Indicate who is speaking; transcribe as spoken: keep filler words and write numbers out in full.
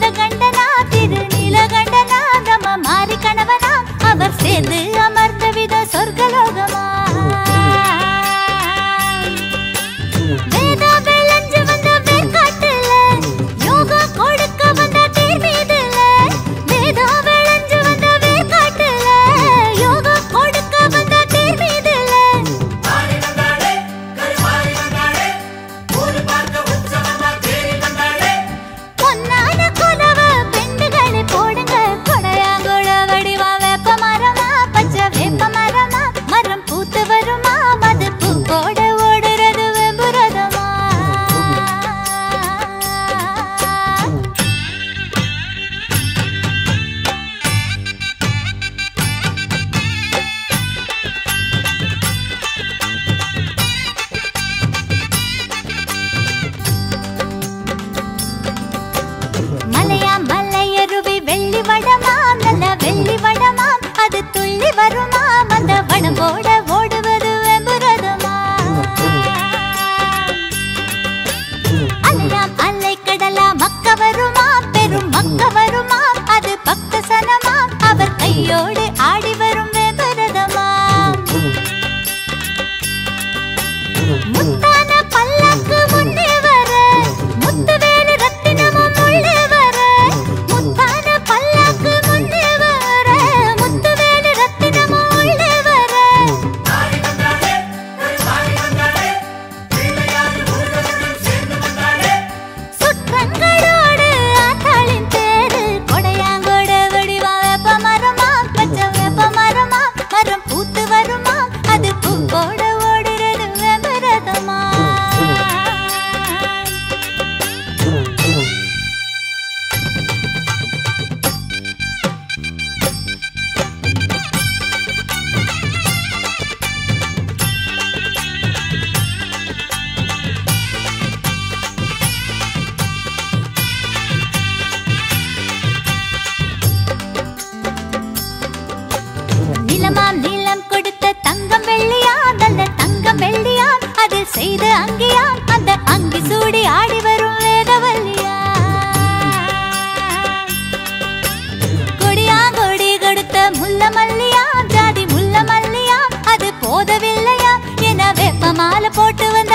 Speaker 1: இந்த கண்டனா திரு நீலகண்டனா நம்ம மாறி கணவனா அவர் சேர்ந்து அமர்ந்த வித சொர்க்கலோகமா வேதா விளைஞ்சு வந்த வேர்க்காட்டுல யோகா கொடுக்க வந்த தேர் மீதுல வேதா விளைஞ்சு வந்த வேர்க்காட்டுல யோகா கொடுக்க வந்த தேர் மீதுல பொன்னான குலவ பெண்டுகளை போடுங்க கொடையாங்கோட வடிவா வேப்ப மரமா பச்சை வேப்ப மரமா மரம் பூத்து வருமா மது பூக்கோட ஓடுறது வெம்புரதமா மலையா மலையருவி வெள்ளி வடமா நல்ல வெள்ளி வடமா அது துள்ளி வருமா அந்த வடம்போட ஓடுவது வெம்புரதமா அல்லாம் அலை கடலா மக்க வருமா பெரும் மக்க வருமா அது பக்த சனமா அவர் கையோடு ஆடி வரும் வெம்புரதமா முத்தான பல்லக்கு முன்னே வர முத்துவேலு ரத்தினமும் உள்ளே வர முத்தான பல்லக்கு முன்னே வர முத்துவேலு ரத்தினமும் உள்ளே வர சுற்றங்களோடு ஆத்தாளின் தேரு கொடையாங்கோட வடிவா வேப்ப மரமா பச்சை வேப்ப மரமா மரம் பூத்து வருமா அது பூக்கோட ஓடுறது வெம்புரதமா நிலமாம் நீளம் கொடுத்த தங்கம் வெள்ளியா நல்ல தங்கம் வெள்ளியா அதில் செய்த அங்கியா அந்த அங்கி சூடி ஆடி வரும் வேதவல்லியா கொடியா கொடி கொடுத்த முல்ல மல்லியா ஜாதி முல்ல மல்லியா அது போதவில்லையா என வேப்ப மாலை போட்டு வந்த